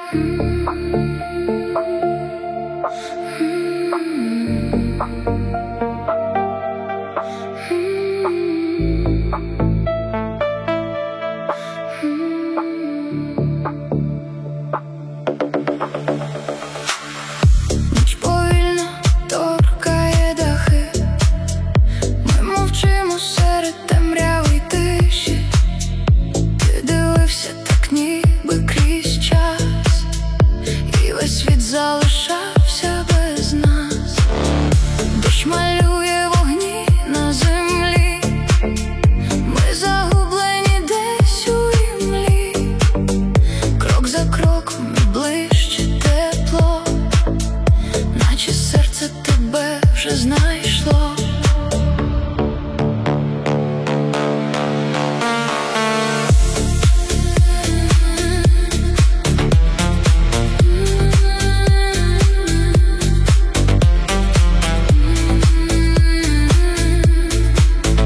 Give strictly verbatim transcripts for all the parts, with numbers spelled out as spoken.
Ніч повільно торкає дахи, ми мовчимо серед темряви й тиші. Ти дивився так ніби крізь час, і весь світ залишався без нас. Дощ малює вогні на землі, ми загублені десь у імлі. Крок за кроком і ближче тепло, наче серце тебе вже знайшло.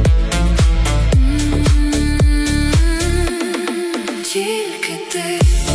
Тільки ти.